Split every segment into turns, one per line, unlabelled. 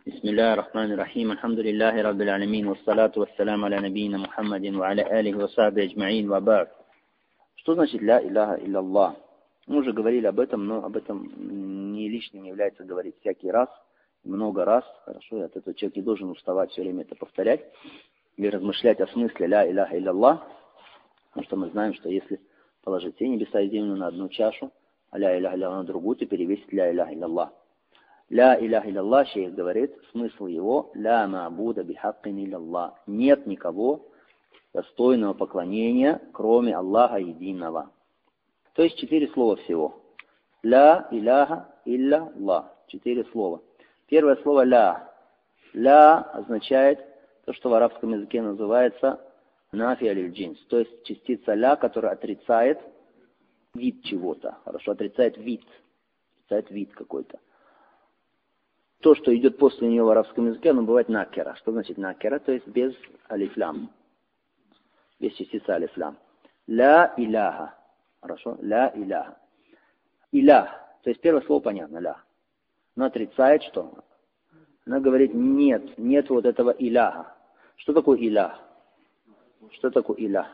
Бисмилляхи рахмани рахим. Алхамдулиллахи раббил алямин. Вассалату вассаляму аля набийна Мухаммадин ва аля алихи ва сахбихи аджмаин ва ба'д. Что значит ля иляха илляллах? Мы уже говорили об этом, но об этом не лишним является говорить всякий раз, много раз. Хорошо, и от этого человек не должен уставать все время это повторять или размышлять о смысле ля иляха илляллах. Потому что мы знаем, что если положить все небеса и землю на одну чашу, а ля иляха илляллах на другую, то перевесит ля иляха илляллах. Ля иляха илляллах, шейх говорит, смысл его ля ма'буда бихаккин илляллах. Нет никого достойного поклонения, кроме Аллаха единого. То есть 4 слова всего. Ля иляха илляллах. 4 слова. Первое слово ля. Ля означает то, что в арабском языке называется нафи аль-джинс. То есть частица ля, которая отрицает вид чего-то. Хорошо, отрицает вид. Отрицает вид какой-то. То, что идет после нее в арабском языке, оно бывает накера. Что значит накера? То есть без алифлям. Без частицы алифлям. Ля иляха. Хорошо? Ля иляха. Илях. То есть первое слово понятно. Ля. Но отрицает что? Она говорит нет вот этого иляха. Что такое илях? Что такое илях?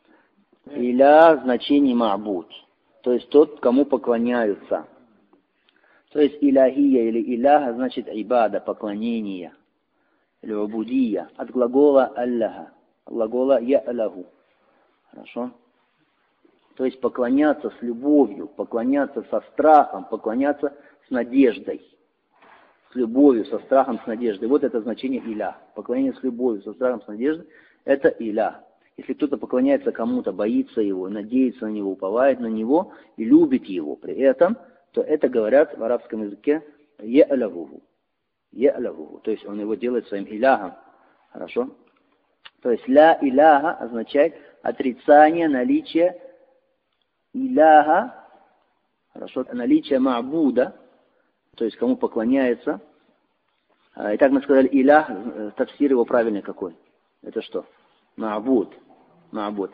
Илях значение ма'буд. То есть тот, кому поклоняются. То есть иляхия или иляха значит ибада, поклонение. Или убудия. От глагола аллаха. Глагола я'лаху. Хорошо? То есть поклоняться с любовью, поклоняться со страхом, поклоняться с надеждой. С любовью, со страхом, с надеждой. Вот это значение илях. Поклонение с любовью, со страхом, с надеждой. Это илях. Если кто-то поклоняется кому-то, боится его, надеется на него, уповает на него и любит его при этом, то это говорят в арабском языке я'лаху. Я'лаху. То есть он его делает своим иляхом. Хорошо? То есть ля иляха означает отрицание наличия иляха, хорошо, наличие ма'буда, то есть кому поклоняется. Итак, мы сказали илях, тафсир его правильный какой? Это что? Ма'буд. Ма'буд.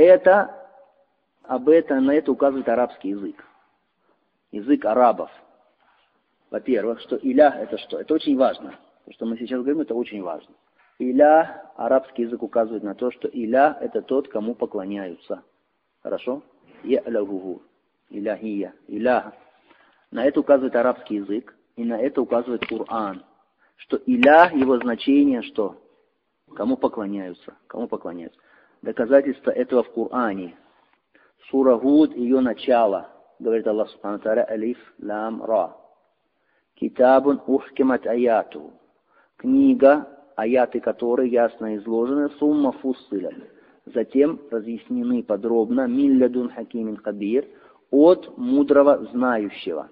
На это указывает арабский язык. Язык арабов. Во-первых, что илях это что? Это очень важно. То, что мы сейчас говорим, это очень важно. Илях, арабский язык указывает на то, что илях это тот, кому поклоняются. Хорошо? Я'лаху. Иляхия. Илях. На это указывает арабский язык. И на это указывает Коран. Что илях, его значение что? Кому поклоняются. Кому поклоняются. Доказательство этого в Коране. Сура Гуд, ее начало. Говорит Аллах Субхану Тааля, алиф, лам, ра. Китабун ухкимат аяту. Книга, аяты которой ясно изложены, сумма фуссиля. Затем разъяснены подробно, миллядун хакимин хабир, от мудрого знающего.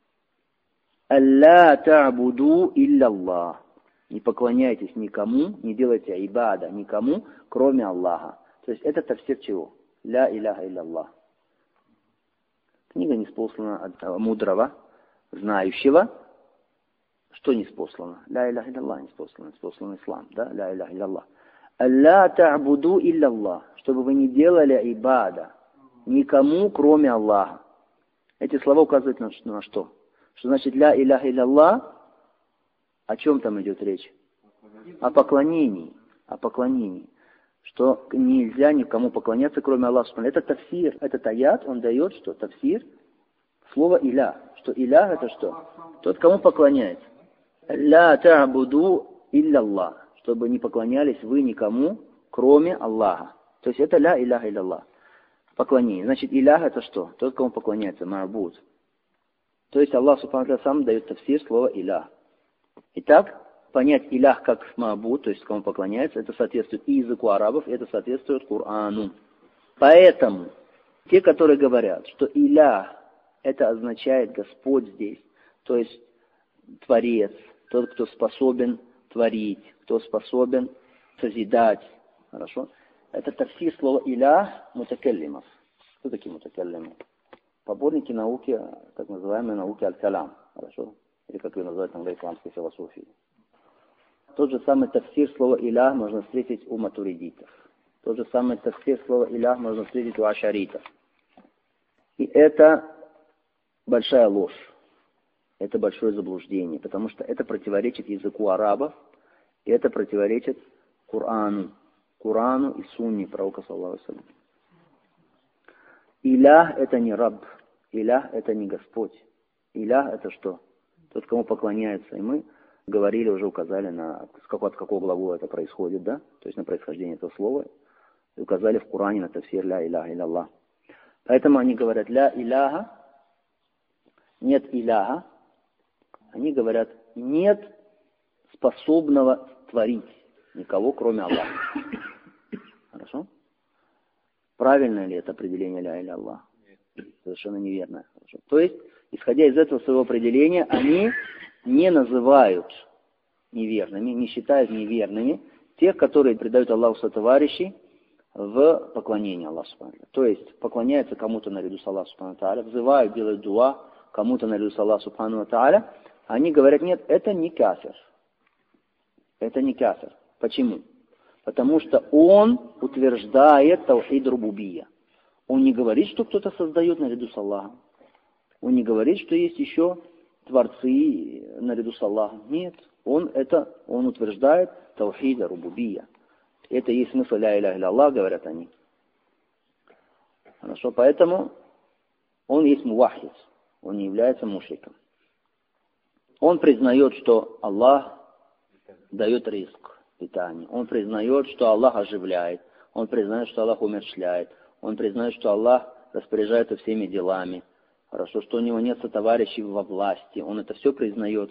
Алла та'буду илляллах. Не поклоняйтесь никому, не делайте ибада никому, кроме Аллаха. То есть это тафсир чего? Ля иляха илляллах. Книга ниспослана от мудрого, знающего. Что ниспослано? Ля иляха илляллах ниспослано. Ниспослан ислам, да? Ля иляха илляллах. Алла та'буду илляллах. Чтобы вы не делали ибада никому, кроме Аллаха. Эти слова указывают на что? Что значит ля иляха илляллах? О чем там идет речь? О поклонении. О поклонении. Что нельзя никому поклоняться, кроме Аллаха. Это тафсир. Этот аят, он дает что? Тафсир. Слово илях. Что илях это что? Тот, кому поклоняется. Ля та'буду илляллах. Чтобы не поклонялись вы никому, кроме Аллаха. То есть это ля иляха илляллах. Поклонение. Значит, илях это что? Тот, кому поклоняется. Ма'буд. То есть Аллах Субхану Тааля сам дает тафсир слова илях. Итак, понять илях как ма'буд, то есть кому поклоняется, это соответствует и языку арабов, и это соответствует Корану. Поэтому те, которые говорят, что илях это означает Господь здесь, то есть Творец, тот, кто способен творить, кто способен созидать, хорошо? Это тафсир слова илях мутакаллимов. Кто такие мутакаллимы? Поборники науки, так называемой науки аль-калям, хорошо? Или как ее называют в исламской философии. Тот же самый тафсир слова илях можно встретить у матуридитов. Тот же самый тафсир слова илях можно встретить у ашаритов. И это большая ложь. это большое заблуждение, потому что это противоречит языку арабов, и это противоречит Корану и Сунне пророка, саллаллаху алейхи ва саллям. Илях — это не раб, илях — это не Господь. Илях — это что? Тот, кому поклоняется. И мы говорили, уже указали, от какого глагола это происходит, да? То есть на происхождение этого слова. И указали в Коране на тафсир ля иляха илля. Поэтому они говорят ля иляха, нет иляха. Они говорят, нет способного творить никого, кроме Аллаха. Хорошо? Правильно ли это определение ля иля Аллах? Совершенно неверно. Хорошо. То есть, исходя из этого своего определения, они не называют неверными, не считают неверными тех, которые предают Аллаху сотоварищей в поклонении Аллаху субхану. То есть, поклоняются кому-то наряду с Аллахом субхану тааля, взывают, делают дуа кому-то наряду с Аллахом субхану тааля. Они говорят, нет, это не кафир. Это не кафир. Почему? Потому что он утверждает таухид рубубия. Он не говорит, что кто-то создает наряду с Аллахом. Он не говорит, что есть еще творцы наряду с Аллахом. Нет. Он утверждает таухид рубубия. Это и есть смысл ля иляха илля Аллах, говорят они. Хорошо, поэтому он есть мувахид. Он не является мушриком. Он признает, что Аллах дает риск, питание. Он признает, что Аллах оживляет. Он признает, что Аллах умерщвляет. Он признает, что Аллах распоряжается всеми делами. Хорошо, что у него нет сотоварищей во власти. Он это все признает.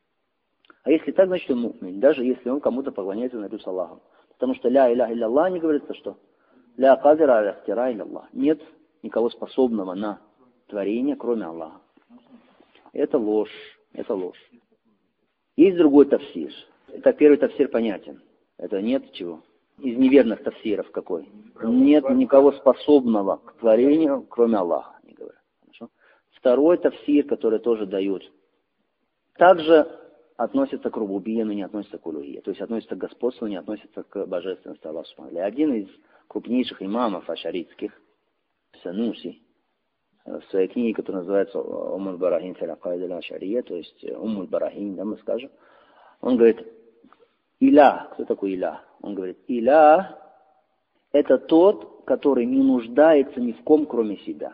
А если так, значит он му'мин, даже если он кому-то поклоняется наряду с Аллахом. Потому что ля иляха илля Аллах не говорится, что ля кадира аля ихтира илля Аллах. Нет никого способного на творение, кроме Аллаха. Это ложь. Это ложь. Есть другой тафсир. Это первый тафсир понятен. Это нет чего. Из неверных тафсиров какой? Нет никого способного к творению, кроме Аллаха. Они говорят. Хорошо? Второй тафсир, который тоже дают, также относится к рубубии, но не относится к улухии. То есть относится к господству, не относится к божественности Аллаха. Один из крупнейших имамов ашаритских, Сануси, в своей книге, которая называется «Умуль барахин фи акаид аль-ашария», то есть «Умуль барахин», да, мы скажем, он говорит, илях, кто такой илях? Он говорит, илях — это тот, который не нуждается ни в ком, кроме себя.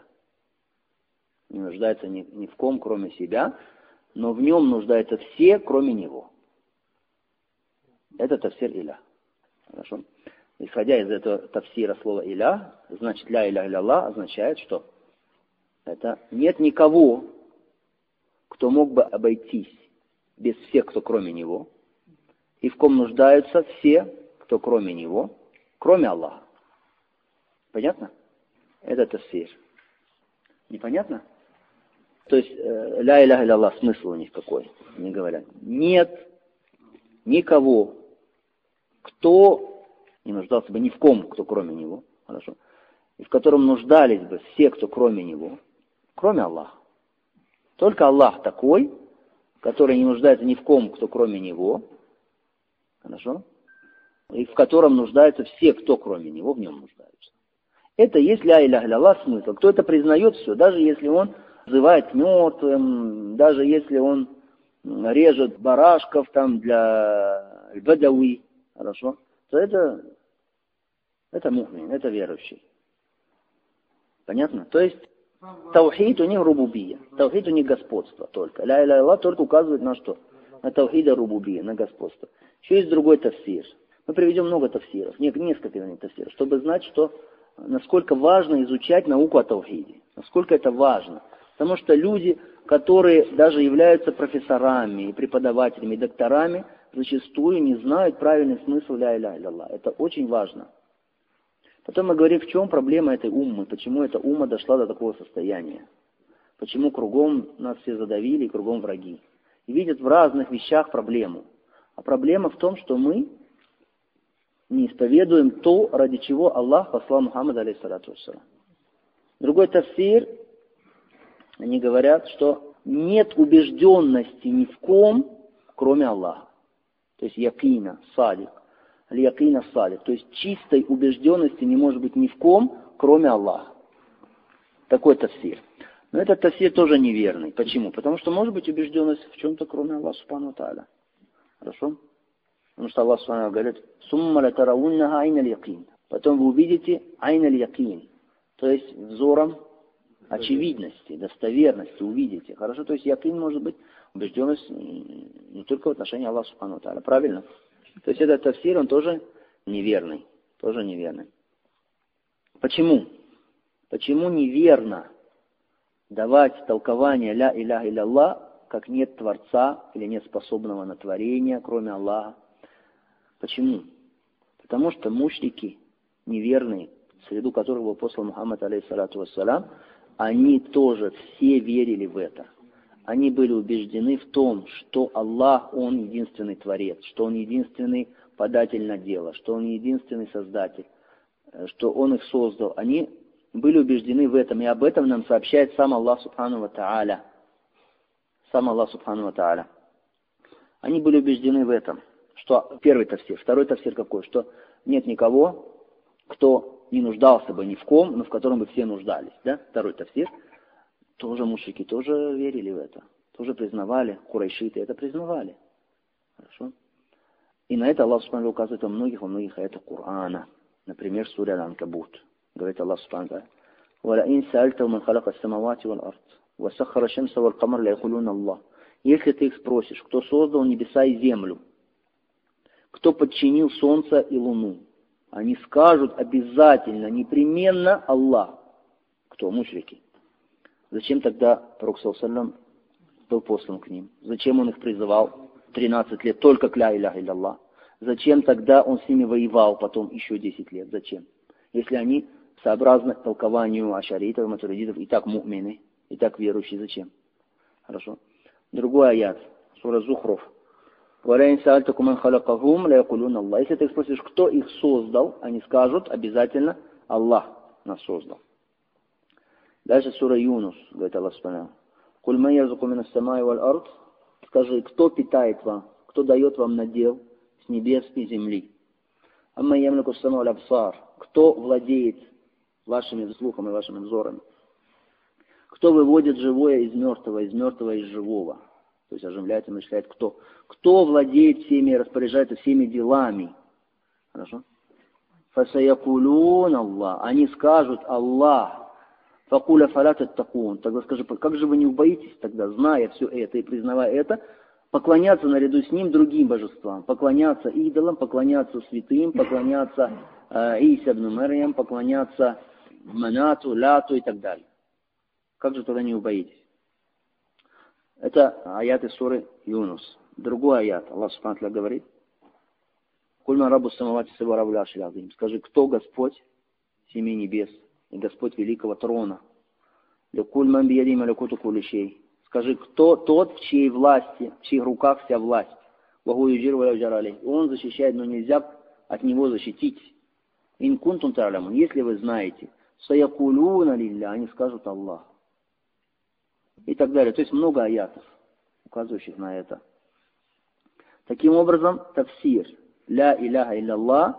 Не нуждается ни в ком, кроме себя, но в нем нуждаются все, кроме него. Это тафсир илях. Хорошо? Исходя из этого тафсира слова илях, значит, ля иляха илля Аллах означает, что это нет никого, кто мог бы обойтись без всех, кто кроме него, и в ком нуждаются все, кто кроме него, кроме Аллаха. Понятно? Это тафсир. Непонятно? То есть, ля иляха илля Аллах, смысл у них какой? Они говорят, нет никого, кто не нуждался бы ни в ком, кто кроме него, хорошо, и в котором нуждались бы все, кто кроме него, кроме Аллаха. Только Аллах такой, который не нуждается ни в ком, кто кроме него, хорошо, и в котором нуждаются все, кто кроме него, в нем нуждаются. Это есть ля иляха илля Аллах смысл. Кто это признает, все, даже если он взывает мертвым, даже если он режет барашков там для бадауи, хорошо, то это му'мин, это верующий. Понятно? То есть таухид у них рубубия, таухид у них господство только. Ля иляха илля только указывает на что? На таухида рубубия, на господство. Еще есть другой тафсир. Мы приведем много тафсиров, несколько тафсиров, чтобы знать, насколько важно изучать науку о таухиде. Насколько это важно. Потому что люди, которые даже являются профессорами, и преподавателями, и докторами, зачастую не знают правильный смысл ля иляха илля. Это очень важно. Потом мы говорим, в чем проблема этой уммы, почему эта умма дошла до такого состояния. Почему кругом нас все задавили и кругом враги. И видят в разных вещах проблему. А проблема в том, что мы не исповедуем то, ради чего Аллах послал Мухаммада, алейхиссалату вассалам. Другой тафсир, они говорят, что нет убежденности ни в ком, кроме Аллаха. То есть якина, садик. Аль-якина садик. То есть чистой убежденности не может быть ни в ком, кроме Аллаха. Такой тафсир. Но этот тафсир тоже неверный. Почему? Потому что может быть убежденность в чем-то, кроме Аллаха Субхану ва Тааля. Хорошо? Потому что Аллах Субхану говорит, «Сумма латарауннаха айналь якин». Потом вы увидите айналь якин. То есть взором очевидности, достоверности увидите. Хорошо? То есть якин может быть убежденность не только в отношении Аллаха Субхану ва Тааля. Правильно? То есть этот тафсир, он тоже неверный. Тоже неверный. Почему? Почему неверно давать толкование «Ля иляха илля как нет Творца или нет способного на творение, кроме Аллаха? Почему? Потому что мушрики, неверные, в среду которых был послан Мухаммад, алейхиссалату вассалям, они тоже все верили в это. Они были убеждены в том, что Аллах, Он единственный Творец, что Он единственный податель на дело, что Он единственный Создатель, что Он их создал. Они были убеждены в этом, и об этом нам сообщает сам Аллах Субхану ва Тааля. Сам Аллах Субхану ва Тааля. Они были убеждены в этом, что первый тафсир. Второй тафсир какой? Что нет никого, кто не нуждался бы ни в ком, но в котором бы все нуждались. Да? Второй тафсир. Тоже мушрики тоже верили в это. Тоже признавали, курайшиты это признавали. Хорошо? И на это Аллах Субхану указывает во многих аятах Корана. Например, сура Аль-Анкабут. Говорит Аллах Субхану: «Валаин саальтау ман халака ас-самавати вал-ард, ва саххара шамса вал-камар ля-якулуна Аллах». Если ты их спросишь, кто создал небеса и землю, кто подчинил солнце и луну, они скажут обязательно, непременно Аллах. Кто? Мушрики. Зачем тогда Пророк ﷺ был послан к ним? Зачем он их призывал 13 лет только к ля иляха илля? Зачем тогда он с ними воевал потом еще 10 лет? Зачем? Если они сообразно толкованию ашаритов, матуридитов и так му'мины, и так верующие, зачем? Хорошо. Другой аят, сура Зухруф. Если ты спросишь, кто их создал, они скажут обязательно Аллах нас создал. Дальше сура Юнус, говорит Аллах Субхану. Скажи, кто питает вам, кто дает вам надел с небес и земли? Кто владеет вашими слухами и вашими взорами? Кто выводит живое из мертвого из живого? То есть оживляет и начисляет кто? Кто владеет всеми, распоряжается всеми делами? Хорошо? Фасаякулун Аллах. Они скажут Аллах. Факуля фалат аттакун. Тогда скажи, как же вы не убоитесь тогда, зная все это и признавая это, поклоняться наряду с ним другим божествам, поклоняться идолам, поклоняться святым, поклоняться Иса ибн Марьям, поклоняться Манату, Лату и так далее. Как же тогда не убоитесь? Это аяты суры Юнус. Другой аят. Аллах Субхану ва Тааля говорит: «Кульман раббу самавати саба раббул аршил азим». Скажи, кто Господь семи небес и Господь великого трона? Кульман бияди малякуту кулли шей. Скажи, кто тот, в чьей власти, в чьих руках вся власть? Ваху юджир ва юджар алейх. Он защищает, но нельзя от него защитить. Ин кунтум та'ламун. Если вы знаете, саякулуна лилля, они скажут Аллах. И так далее. То есть много аятов, указывающих на это. Таким образом, тафсир ля иляха илля,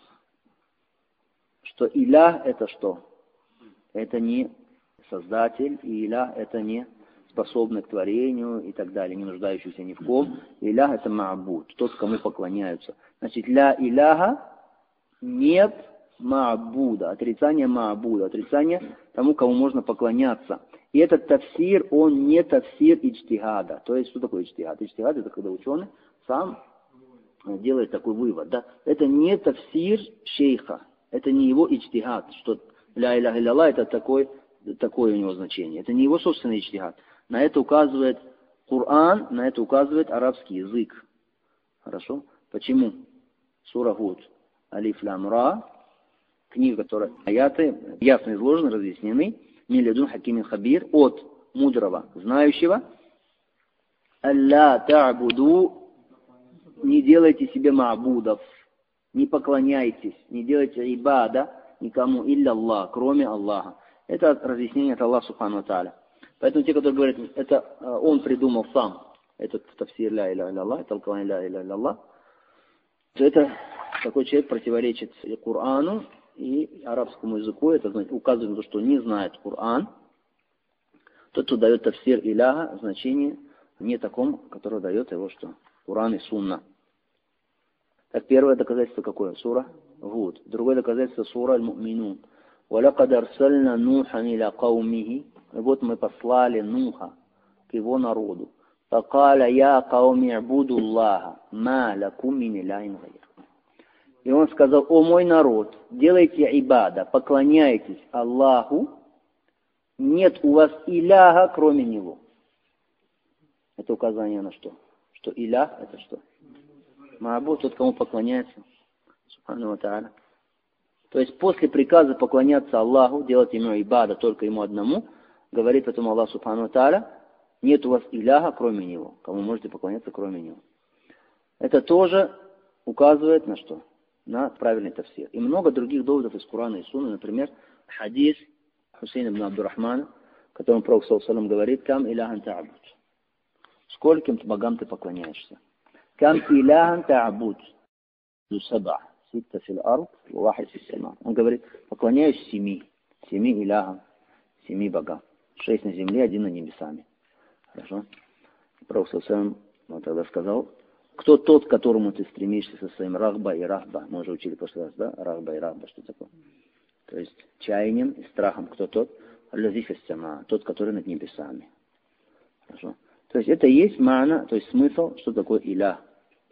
что илях это что? Это не создатель, и илях это не способный к творению и так далее, не нуждающийся ни в ком. Илях это ма'буд, тот, кому поклоняются. Значит, ля иляха нет ма'буда, отрицание ма'буда, отрицание тому, кому можно поклоняться. И этот тафсир, он не тафсир иджтихада. То есть, что такое иджтихад? Иджтихад это когда ученый сам делает такой вывод. Да? Это не тафсир шейха, это не его иджтихад, что ля иляха илля это такое у него значение. Это не его собственный иджтихад. На это указывает Коран, на это указывает арабский язык. Хорошо? Почему? Сура Гуд. Алиф лям ра. Книга, которая аяты ясно изложены, разъяснены. Милядун хакимин хабир. От мудрого, знающего. Алла та'буду. Не делайте себе ма'будов. Не поклоняйтесь. Не делайте ибада никому илля Аллах, кроме Аллаха. Это разъяснение от Аллаха Субхану ва Тааля. Поэтому те, которые говорят, это он придумал сам, этот тафсир ля иляха илля, толкование ля иляха илля, то это такой человек противоречит и Корану, и арабскому языку. Это указывает на то, что не знает Коран, Тот, кто дает тафсир иляха, значение не таком, которое дает его что? Куран и Сунна. Так, первое доказательство какое? Сура Гуд. Другое доказательство сура Аль-Му'минун. وَلَقَدْ أَرْسَلْنَا نُوحًا إِلَى قَوْمِهِ. И вот мы послали Нуха к его народу. فَقَالَ يَا قَوْمِ اعْبُدُوا اللَّهَ مَا لَكُمْ مِنْ إِلَٰهٍ غَيْرُهُ. И он сказал: о мой народ, делайте ибада, поклоняйтесь Аллаху, нет у вас иляха, кроме него. Это указание на что? Что илях это что? Маабуд, тот, кому поклоняется. Субхану ва тааля. То есть после приказа поклоняться Аллаху, делать ему ибада, только ему одному, говорит потом Аллах Субхану ва тааля, нет у вас иляха, кроме него. Кому можете поклоняться, кроме него. Это тоже указывает на что? На правильный тафсир. И много других доводов из Курана и Сунны, например, хадис Хусейна ибн Абдурахмана, в котором Пророк ﷺ говорит: «Кам иляхан та'абуд». Скольким богам ты поклоняешься? «Кам иляхан та'абуд». «Саба». «Ситта фил ард, вахид фис сама». Он говорит: поклоняюсь семи иляхам, 7 богам. 6 на земле, 1 на небесами. Хорошо? Пророк ﷺ тогда сказал: кто тот, к которому ты стремишься со своим рахба и рахба? Мы уже учили в прошлый раз, да? Рахба и рахба, что такое? То есть чаянием и страхом. Кто тот? Тот, который над небесами. Хорошо? То есть это и есть ма'на, то есть смысл, что такое илях.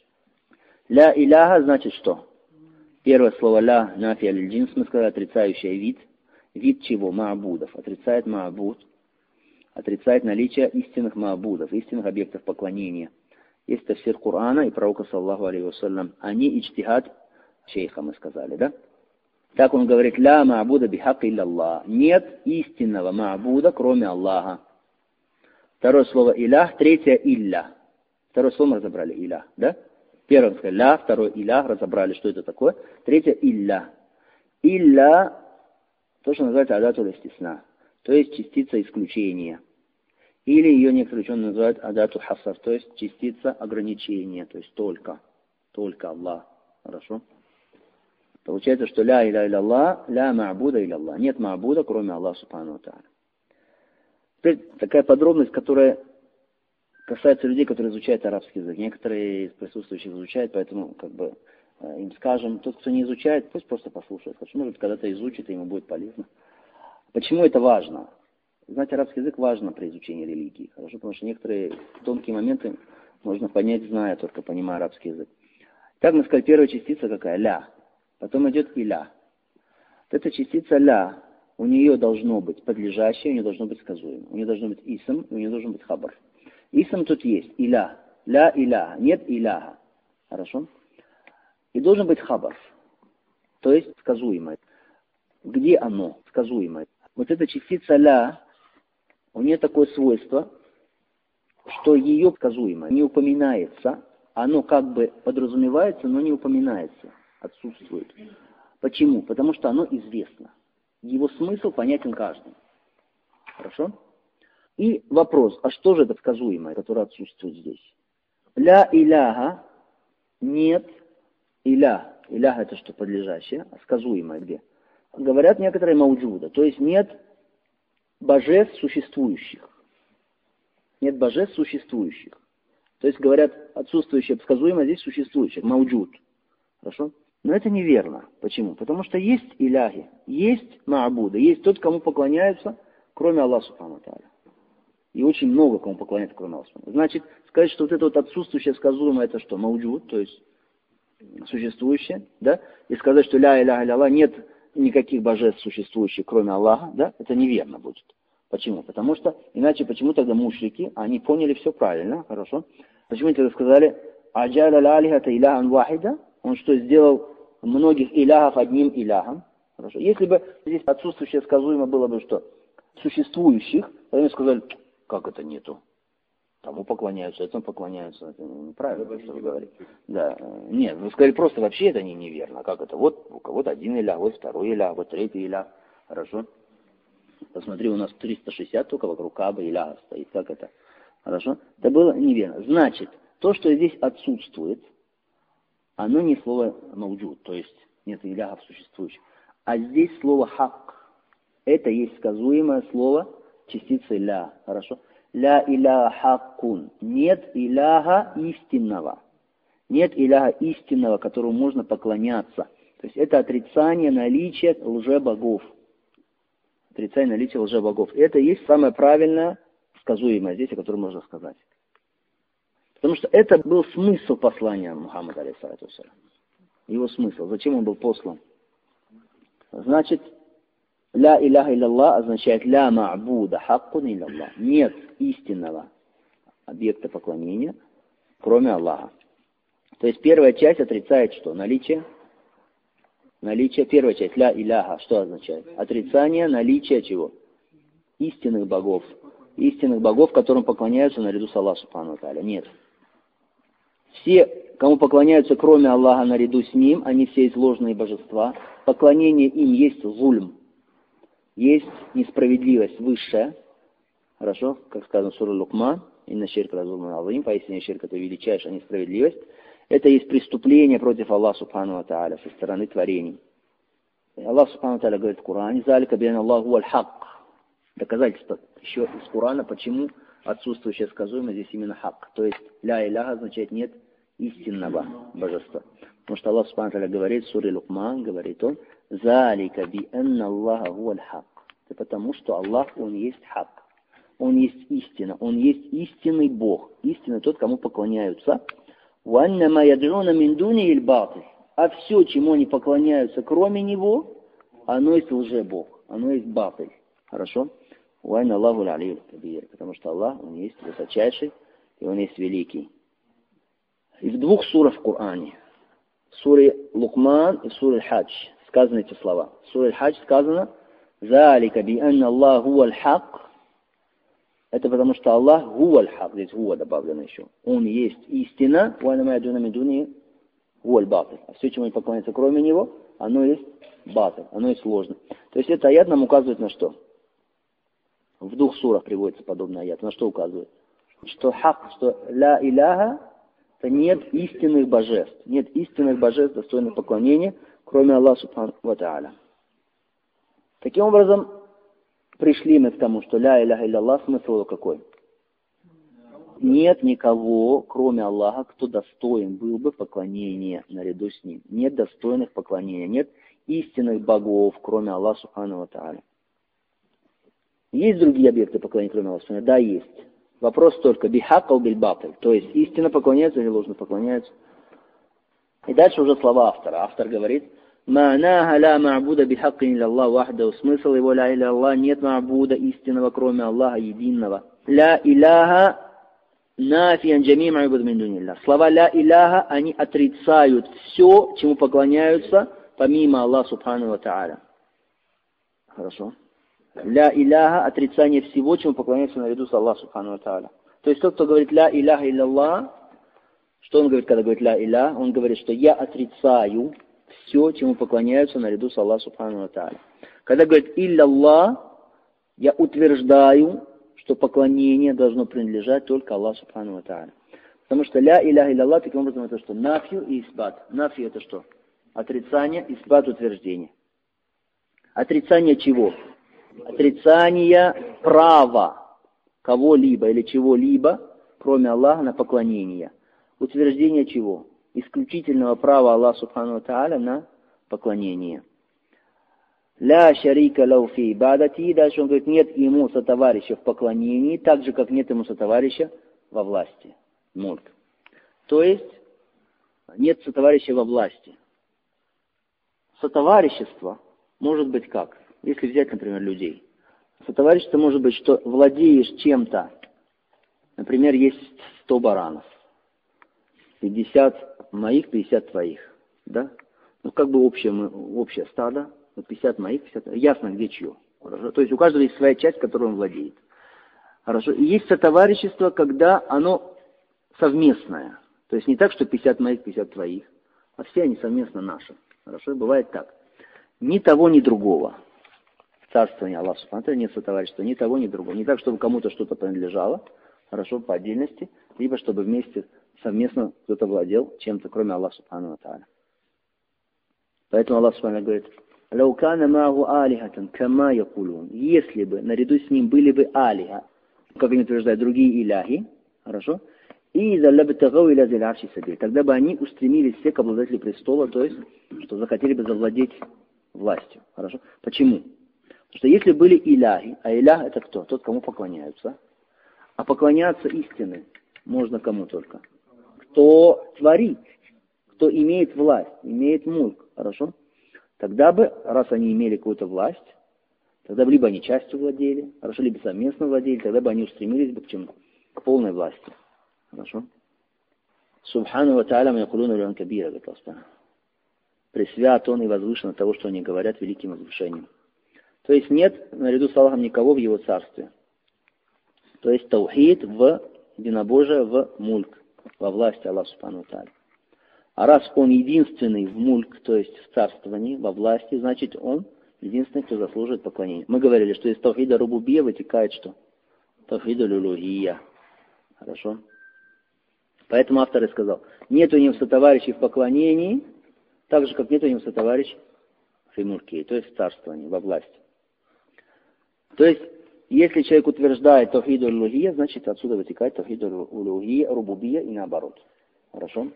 Ля иляха значит что? Первое слово ля, нафи аль-джинс, мы сказали, отрицающий вид. Вид чего? Ма'будов. Отрицает ма'буд. Отрицает наличие истинных ма'будов, истинных объектов поклонения. Есть тафсир Корана и пророка, саллаху алейхи вассалям. Они ичтихад шейха, мы сказали, да? Так он говорит: ля ма'буда бихак илля Аллах. Нет истинного ма'буда, кроме Аллаха. Второе слово илях, третье илля. Второе слово мы разобрали, илях, да? Первое сказали ля, второе илях, разобрали, что это такое. Третье илля. Илля, то, что называется адатуль истисна, то есть частица исключения. Или ее некоторые ученые называют адату хасар, то есть частица ограничения, то есть только Аллах. Хорошо? Получается, что ля иля илля Аллах, ля ма'буда илля Аллах. Нет ма'буда, кроме Аллаха субхану ва тааля. Теперь такая подробность, которая касается людей, которые изучают арабский язык. Некоторые из присутствующих изучают, поэтому им скажем, тот, кто не изучает, пусть просто послушает. Может, когда-то изучит, и ему будет полезно. Почему это важно? Знать арабский язык важно при изучении религии. Хорошо? Потому что некоторые тонкие моменты можно понять, зная, только понимая арабский язык. Так мы сказали, первая частица какая? Ля. Потом идет иля. Вот эта частица ля, у нее должно быть подлежащее, у нее должно быть сказуемое. У нее должно быть исм, у нее должен быть хабар. Исм тут есть, иля. Ля иля, нет иляха. Хорошо? И должен быть хабар. То есть сказуемое. Где оно? Сказуемое. Вот эта частица ля, у нее такое свойство, что ее сказуемое не упоминается. Оно как бы подразумевается, но не упоминается. Отсутствует. Почему? Потому что оно известно. Его смысл понятен каждому. Хорошо? И вопрос, а что же это сказуемое, которое отсутствует здесь? Ля иляха, нет илях. Илях это что, подлежащее, а сказуемое где? Говорят некоторые мауджуда, то есть нет божеств существующих. Нет божеств существующих. То есть говорят, отсутствующее сказуемое здесь существующее, мауджуд. Хорошо? Но это неверно. Почему? Потому что есть иляхи, есть ма'буда, есть тот, кому поклоняются, кроме Аллаха субхану ва тааля. И очень много кому поклоняется, кроме Аллаха. Значит, сказать, что вот это вот отсутствующее сказуемое, это что? Мауджуд, то есть существующее, да? И сказать, что ля иляха илля Аллах, нет никаких божеств существующих, кроме Аллаха, да? Это неверно будет. Почему? Потому что, иначе почему тогда мушрики, они поняли все правильно, хорошо? Почему они тогда сказали, аджаля лалихата иляхан вахида? Он что, сделал многих иляхов одним иляхом? Хорошо. Если бы здесь отсутствующее сказуемое было бы что? Существующих, тогда они сказали, как это нету? Тому поклоняются, этому поклоняются. Это неправильно, что вы говорите. Да. Нет, вы сказали просто вообще это неверно. Как это? Вот у кого-то один илях, вот второй илях, вот третий илях. Хорошо. Посмотри, у нас 360 только вокруг Каба иляха стоит. Как это? Хорошо. Это было неверно. Значит, то, что здесь отсутствует, оно не слово мауджуд, то есть нет иляхов существующих. А здесь слово хак. Это есть сказуемое слово частицей ля. Хорошо? Ля иляха хаккун. Нет иляха истинного. Нет иляха истинного, которому можно поклоняться. То есть это отрицание наличия лжебогов. Отрицание наличия лжебогов. Это и есть самое правильное, сказуемое здесь, о котором можно сказать. Потому что это был смысл послания Мухаммада, алейхиссалату вассалям. Его смысл. Зачем он был послан? Значит, ля иляха илlallah означает ля ма'буда хаккун илlallah. Нет истинного объекта поклонения, кроме Аллаха. То есть первая часть отрицает что? Наличие. Первая часть, ля иляха, что означает? Отрицание наличия чего? Истинных богов. Истинных богов, которым поклоняются наряду с Аллахом субхану ва тааля. Нет. Все, кому поклоняются кроме Аллаха наряду с Ним, они все есть ложные божества. Поклонение им есть зульм. Есть несправедливость высшая. Хорошо? Как сказано в суре Лукман. Инна ширка разумун азим. Поистине ширк это величайшая несправедливость. Это есть преступление против Аллаха субхану ва тааля со стороны творений. И Аллах субхану ва тааля говорит в Коране: «Залика биан Аллаху аль-хак». Доказательство еще из Корана, почему отсутствующая сказуемость здесь именно хак. То есть ля иляха означает нет истинного божества. Потому что Аллах субхану ва тааля говорит в суре Лукман, говорит он: «Залика биан Аллаха гу аль-хак». Это потому, что Аллах, Он есть хак. Он есть истина. Он есть истинный Бог. Истинный тот, кому поклоняются. «Ваннама ядруна мин дуни иль-батиль». А все, чему они поклоняются, кроме Него, оно есть лжебог. Оно есть батиль. Хорошо? «Ванна Аллаху аль-алиюль кабир». Потому что Аллах, Он есть высочайший, и Он есть великий. И в двух сурах в Коране, в суре Лукман и в суре Хадж, сказаны эти слова. В суре Хадж сказано: «Залика бианна Аллаху аль-хак». Это потому что Аллах гу аль-хак, здесь гуа добавлено еще. Он есть истина, ванама ядуна мин дуни гу аль-батиль. А все, чему они поклоняются кроме Него, оно есть батиль, оно есть ложно. То есть это аят нам указывает на что? В двух сурах приводится подобный аят. На что указывает? Что хак, что ля иляха, это нет истинных божеств. Нет истинных божеств, достойных поклонения, кроме Аллаха субхану ва тааля. Таким образом, пришли мы к тому, что ля иляха илlallah, смысл его какой? Нет никого, кроме Аллаха, кто достоин был бы поклонения наряду с Ним. Нет достойных поклонения, нет истинных богов, кроме Аллаха субхану ва тааля. Есть другие объекты поклонения, кроме Аллаха? Да, есть. Вопрос только бихакал биль-батиль, то есть истинно поклоняются или ложно поклоняются. И дальше уже слова автора. Автор говорит: «Ма'наха ла ма'буда бихаккин илlallah вахдаху». Смысл его ля иля Аллах, нет ма'буда истинного, кроме Аллаха единого. Ля иляха нафиян джами' ма ю'баду мин дуниллах. Слова ля иляха, они отрицают все, чему поклоняются, помимо Аллаха субхану ва тааля. Хорошо? Ля иляха, отрицание всего, чему поклоняются наряду с Аллахом субхану ва тааля. То есть тот, кто говорит ля иляха илlallah, что он говорит, когда говорит ля иля? Он говорит, что я отрицаю все, чему поклоняются наряду с Аллахом субхану ва тааля. Когда говорит илlallah, я утверждаю, что поклонение должно принадлежать только Аллаху субхану ва тааля. Потому что ля иляха илlallah, таким образом, это что? Нафью и исбат. Нафью это что? Отрицание, исбат утверждение. Отрицание чего? Отрицание права кого-либо или чего-либо, кроме Аллаха, на поклонение. Утверждение чего? Исключительного права Аллаха субхану ва тааля на поклонение. Ля шарика лау фи ибадати. Дальше он говорит, нет ему сотоварища в поклонении, так же, как нет ему сотоварища во власти. Мульк. То есть, нет сотоварища во власти. Сотоварищество может быть как? Если взять, например, людей. Сотоварищество может быть, что владеешь чем-то. Например, есть 100 баранов. 50 моих, 50 твоих. Да? Ну, как бы общее стадо. 50 моих, 50 твоих. Ясно, где чье. Хорошо? То есть у каждого есть своя часть, которую он владеет. Хорошо? И есть сотоварищество, когда оно совместное. То есть не так, что 50 моих, 50 твоих. А все они совместно наши. Хорошо? Бывает так. Ни того, ни другого. В царствовании Аллаха субхану ва тааля нет сотоварищества ни того, ни другого. Не так, чтобы кому-то что-то принадлежало, хорошо, по отдельности, либо чтобы вместе, совместно кто-то владел чем-то, кроме Аллаха субхану ва тааля. Поэтому Аллах субхану ва тааля говорит, Лаукана магу алихатан, кама якулун. Если бы наряду с ним были бы алиха, как они утверждают, другие иляхи, хорошо? И тогда бы они устремились все к обладателю престола, то есть, что захотели бы завладеть властью. Хорошо? Почему? Потому что если были иляхи, а илях это кто? Тот, кому поклоняются. А поклоняться истины можно кому только? Кто творит, кто имеет власть, имеет мульк. Хорошо? Тогда бы, раз они имели какую-то власть, тогда бы либо они частью владели, хорошо, либо совместно владели, тогда бы они устремились бы к чему? К полной власти. Хорошо? Субхану ва та'аля ма якулуна улюан кабира, говорит Аллах. Пресвят он и возвышен от того, что они говорят великим возвышением. То есть нет наряду с Аллахом никого в его царстве. То есть таухид в единобожие, в мульк, во власти Аллаха Субхану ва та'аля. А раз он единственный в мульк, то есть в царствовании, во власти, значит он единственный, кто заслуживает поклонения. Мы говорили, что из таухида рубубия вытекает что? Таухида люлухия. Хорошо? Поэтому автор и сказал, нет у него сотоварищей в поклонении, так же, как нет у него сотоварищей в мульке, то есть в царствовании, во власти. То есть, если человек утверждает таухиду люлухия, значит отсюда вытекает таухиду люлухия, рубубия и наоборот. Хорошо?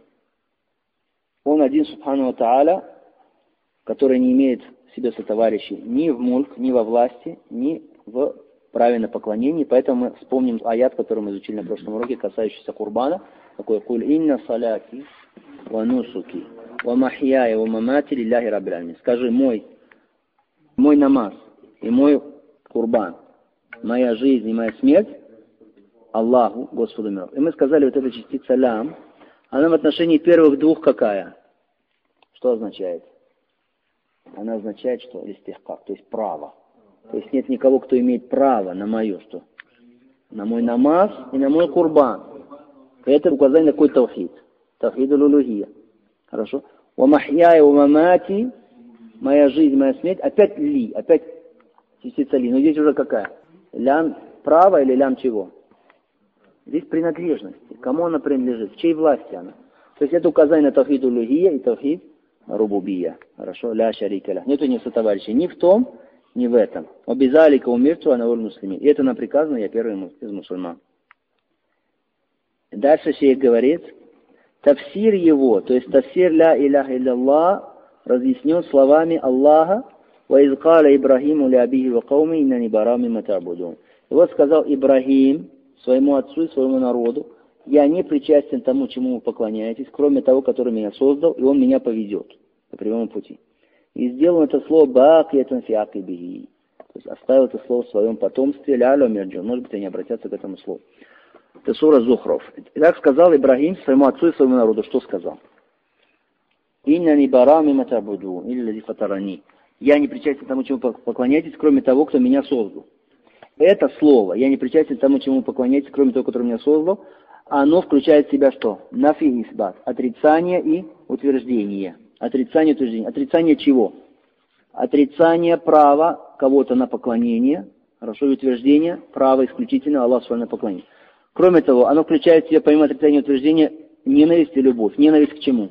Он один, субхану ва та'аля, который не имеет в себе сотоварищей ни в мульк, ни во власти, ни в праве на поклонение. Поэтому мы вспомним аят, который мы изучили на прошлом уроке, касающийся курбана. Такой: «Куль инна саляти ва нусуки ва махьяя ва мамати лилляхи раббил алямин». Скажи, мой намаз и мой курбан, моя жизнь и моя смерть Аллаху, Господу миров. И мы сказали, вот эта частица лям, она в отношении первых двух какая? Что означает? Она означает, что листихкак, то есть право. То есть нет никого, кто имеет право на мое, что? На мой намаз и на мой курбан. Это указание на какой таухид. Таухид аль-улухия. Хорошо? Ва махьяя ва мамати, моя жизнь, моя смерть, опять ли, опять частица ли. Но здесь уже какая? Лям право или лям чего? Здесь принадлежности. Кому она принадлежит? В чьей власти она? То есть это указание на таухид аль-улухия и таухид рубубия. Хорошо? Ля шарика ля. Нет у них сотоварищей ни в том, ни в этом. Обязалика умирту анавуль муслими. И это нам приказано, я первый из мусульман. Дальше шейх говорит, тафсир его, то есть тафсир ля иляха илlallah, разъяснен словами Аллаха, ва из каля Ибрахиму ля абихи ва кауми иннани бара мимма та'будун. И вот сказал Ибрахим своему отцу и своему народу, я не причастен тому, чему вы поклоняетесь, кроме того, который меня создал, и он меня поведет по прямому пути. И сделал это слово бакиятан фи акибихи. То есть оставил это слово в своем потомстве, ля-ля мирджун. Может быть, они обратятся к этому слову. Это сура Зухров. Итак, сказал Ибрахим своему отцу и своему народу. Что сказал? «Иннани бара мимма та'будун, илля ладзи фатарани». Я не причастен тому, чему поклоняетесь, кроме того, кто меня создал. Это слово, я не причастен тому, чему поклоняетесь, кроме того, который меня создал, оно включает в себя что? Нафи и исбат. Отрицание и утверждение. Отрицание и утверждение. Отрицание чего? Отрицание права кого-то на поклонение. Хорошо, и утверждение права исключительно Аллаху на поклонение. Кроме того, оно включает в себя, помимо отрицания и утверждения, ненависть и любовь. Ненависть к чему?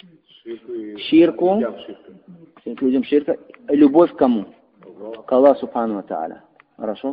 К ширку. К людям ширка. Любовь к кому? К Аллаху субхану ва та'аля. Хорошо?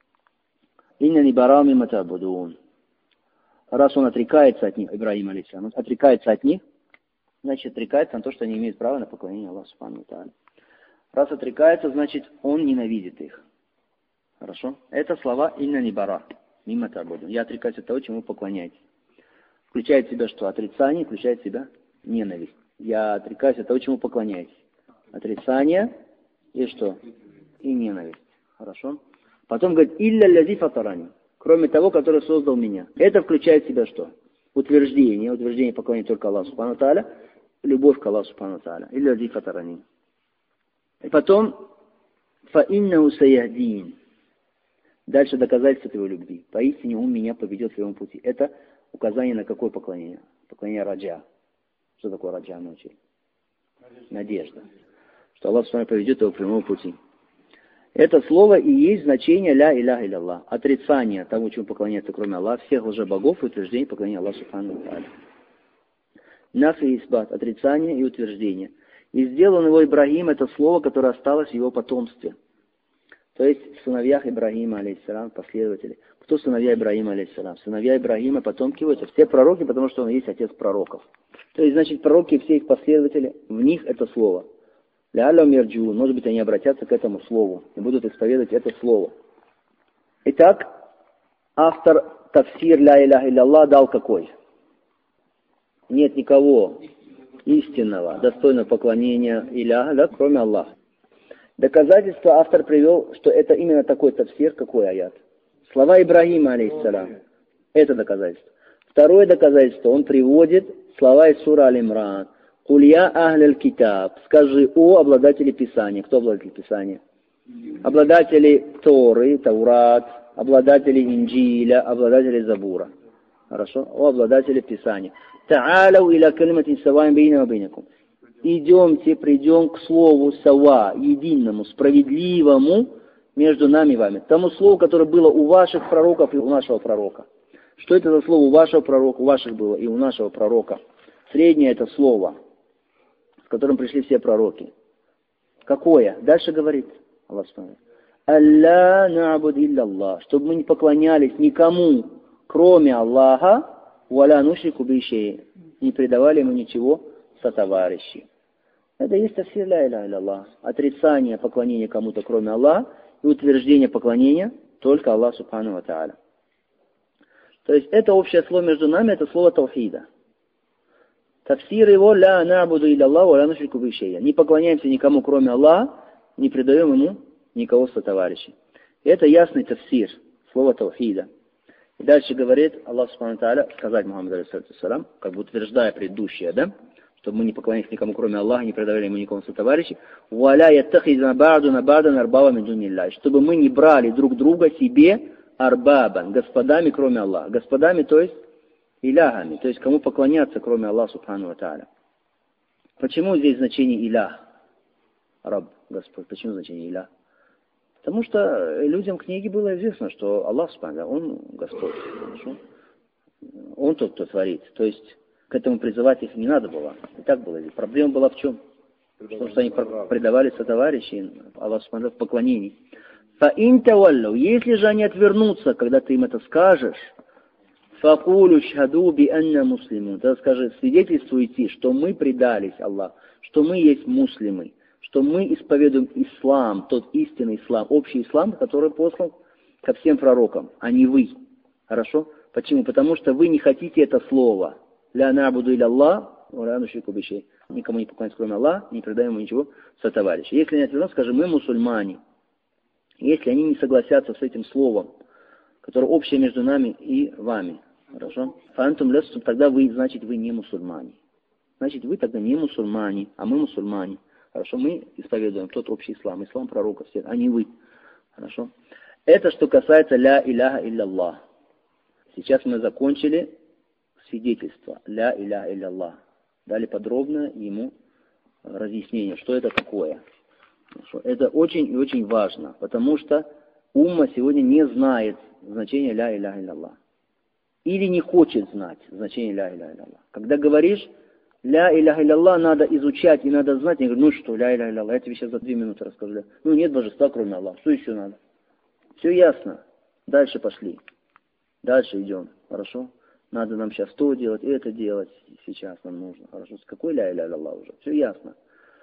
Иннани бара мимма та'будун. Раз он отрекается от них, Ибрахим алейхиссалям, отрекается от них, значит отрекается на то, что они имеют право на поклонение Аллаху субхану ва та'аля. Раз отрекается, значит он ненавидит их. Хорошо? Это слова иннани бара мимма та'будун. Я отрекаюсь от того, чему вы поклоняетесь. Включает в себя что? Отрицание, включает в себя ненависть. Я отрекаюсь от того, чему поклоняетесь. Отрицание и что? И ненависть. Хорошо? Потом говорит, илля ладзи фатарани. Кроме того, который создал меня. Это включает в себя что? Утверждение. Утверждение поклонения только Аллаху субхану та'аля. Любовь к Аллаху субхану та'аля. Илля ладзи фатарани. И потом, фа иннаху саяхдин. Дальше доказательство его любви. Поистине он меня поведет в своем пути. Это указание на какое поклонение? Поклонение раджа. Что такое раджа ночи? Надежда. Что Аллах с вами поведет его к прямому пути. Это слово и есть значение ля иляха илlallah. Отрицание того, чему поклоняется кроме Аллаха, всех лжебогов и утверждение поклонения Аллаху субхану ва та'аля. Нафи и исбат. Отрицание и утверждение. И сделал он его Ибрагим, это слово, которое осталось в его потомстве. То есть в сыновьях Ибрагима, алейхиссалям, последователи. Кто сыновья Ибрагима, алейхиссалям? Сыновья Ибрагима, потомки его, это все пророки, потому что он есть отец пророков. То есть, значит, пророки и все их последователи, в них это слово. Лялям ярджун, может быть, они обратятся к этому слову и будут исповедовать это слово. Итак, автор тафсир ля иляха илля дал какой? Нет никого истинного, достойного поклонения иляха, да, кроме Аллаха. Доказательство автор привел, что это именно такой тафсир, какой аят. Слова Ибрагима, алейхиссалям, это доказательство. Второе доказательство, он приводит слова из сура Аль-Имран. «Кулья ахляль китаб», скажи о обладателе Писания. Кто обладатель Писания? Обладатели Торы, Таурат, обладатели Инджиля, обладатели Забура. Хорошо? О обладателе Писания. «Та'аляу иля калиматин саваим бейна ва бейнакум». Идемте, придем к слову сава, единому, справедливому между нами и вами. Тому слову, которое было у ваших пророков и у нашего пророка. Что это за слово у вашего пророка, у ваших было и у нашего пророка? Среднее это слово, с которым пришли все пророки. Какое? Дальше говорит Аллах Субхану. «Алла на'буд илля Аллах», чтобы мы не поклонялись никому, кроме Аллаха, «Валя нушрику бишей», не предавали ему ничего сотоварищей. Это есть тафсир ля иляха илля Аллах. Отрицание поклонения кому-то, кроме Аллаха, и утверждение поклонения только Аллаху Субхану ва Тааля. То есть это общее слово между нами, это слово таухида. Тафсир его ля на'буду илля Аллах ва ля нушрику бишей. Не поклоняемся никому, кроме Аллаха, не предаем ему никого сотоварищей. Это ясный тафсир, слово таухида. И дальше говорит Аллах Субхану ва Тааля, сказать Мухаммаду алейхиссалям, как бы утверждая предыдущее, да? Чтобы мы не поклонялись никому, кроме Аллаха, не предавали ему никому сотоварищей. «Валя яттахидна ба'дуна ба'дан арбаба мин дуниллахи», чтобы мы не брали друг друга себе арбабан, господами, кроме Аллаха. Господами, то есть иляхами, то есть кому поклоняться, кроме Аллаха Субхану ва Тааля. Почему здесь значение илях? Раб, Господь. Почему значение илях? Потому что людям книги было известно, что Аллах Субхану, Он Господь. Хорошо? Он тот, кто творит. То есть к этому призывать их не надо было. И так было. Проблема была в чем? Потому что они предавали сотоварищей Аллаху Субхану в поклонении. «Фаин таваллу», если же они отвернутся, когда ты им это скажешь, «факулю шхаду би анна муслимун», тогда скажи, свидетельствуйте, что мы предались Аллаху, что мы есть муслимы, что мы исповедуем ислам, тот истинный ислам, общий ислам, который послан ко всем пророкам, а не вы. Хорошо? Почему? Потому что вы не хотите это слово. «Ля на'буду илля Аллах, ва ля нушрику бишей». Никому не поклоняемся, кроме Аллаха, не предаем ему ничего сотоварища. Если они отвернутся, скажем, мы мусульмане. Если они не согласятся с этим словом, которое общее между нами и вами. Хорошо? Фантум лестум, тогда вы, значит, вы не мусульмане. Значит, вы тогда не мусульмане, а мы мусульмане. Хорошо? Мы исповедуем тот общий ислам, ислам пророков всех, а не вы. Хорошо? Это что касается ля иляха илля Аллах. Сейчас мы закончили свидетельство ля иляха илля Аллах. Дали подробно ему разъяснение, что это такое. Хорошо? Это очень и очень важно, потому что умма сегодня не знает значения ля иляха илля Аллах. Или не хочет знать значение ля иляха илля Аллах. Когда говоришь ля иляха илля Аллах, надо изучать и надо знать. Я говорю, ну что, ля иляха илля Аллах, я тебе сейчас за 2 минуты расскажу. Ну нет божества, кроме Аллаха. Что еще надо? Все ясно. Дальше пошли. Дальше идем. Хорошо? Надо нам сейчас то делать, это делать. Сейчас нам нужно. Хорошо? С какой ля иляха илля Аллах уже? Все ясно.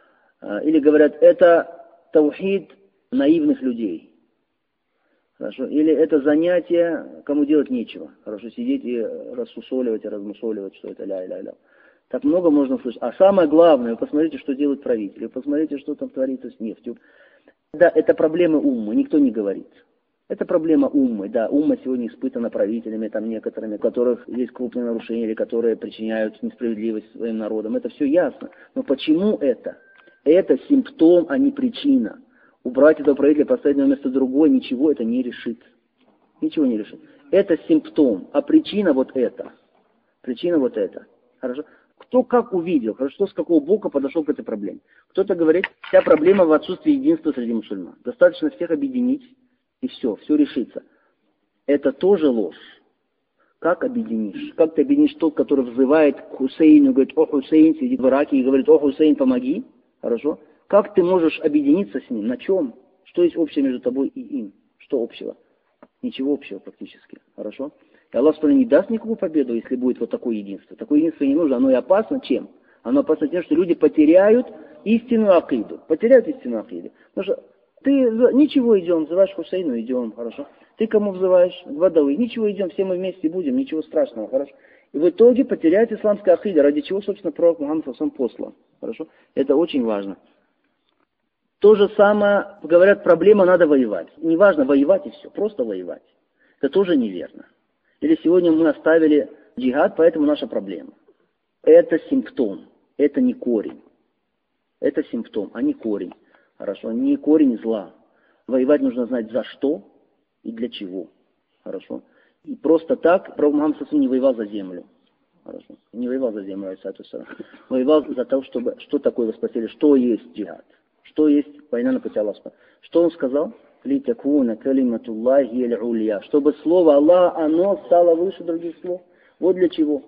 Или говорят, это таухид наивных людей. Хорошо? Или это занятие, кому делать нечего. Хорошо? Сидеть и рассусоливать, и размусоливать, что это ля иляха илля Аллах. Так много можно услышать. А самое главное, вы посмотрите, что делают правители. Вы посмотрите, что там творится с нефтью. Да, это проблемы уммы, никто не говорит. Это проблема уммы, да. Умма сегодня испытана правителями, там некоторыми, у которых есть крупные нарушения, или которые причиняют несправедливость своим народам. Это все ясно. Но почему это? Это симптом, а не причина. Убрать этого правителя, поставить на место другое, ничего это не решит. Ничего не решит. Это симптом, а причина вот это. Причина вот это. Хорошо? Кто как увидел, хорошо, с какого бока подошел к этой проблеме. Кто-то говорит, вся проблема в отсутствии единства среди мусульман. Достаточно всех объединить, и все решится. Это тоже ложь. Как объединишь? Как ты объединишь тот, который взывает к Хусейну, говорит, о Хусейн, сидит в Ираке и говорит, о Хусейн, помоги? Хорошо? Как ты можешь объединиться с ним? На чем? Что есть общее между тобой и им? Что общего? Ничего общего практически. Хорошо? И Аллах не даст никакую победу, если будет вот такое единство. Такое единство не нужно. Оно и опасно чем? Оно опасно тем, что люди потеряют истинную акиду. Потеряют истинную акиду. Потому что ты ничего, идем, взываешь Хусейну, идем, хорошо. Ты кому взываешь? Бадауи. Ничего, идем, все мы вместе будем, ничего страшного, хорошо. И в итоге потеряет исламская акида, ради чего, собственно, пророк Мухаммад сам послан. Хорошо? Это очень важно. То же самое, говорят, проблема надо воевать. Не важно воевать и все, просто воевать. Это тоже неверно. Или сегодня мы оставили джихад, поэтому наша проблема. Это симптом, это не корень. Это симптом, а не корень. Хорошо, не корень зла. Воевать нужно знать за что и для чего. Хорошо. И просто так пророк Мухаммад не воевал за землю. Хорошо. Не воевал за землю, воевал за то, чтобы, что такое вы спросили, что есть джихад. Что есть война на пути Аллаха. Что он сказал? Чтобы слово Аллаха, оно стало выше других слов. Вот для чего.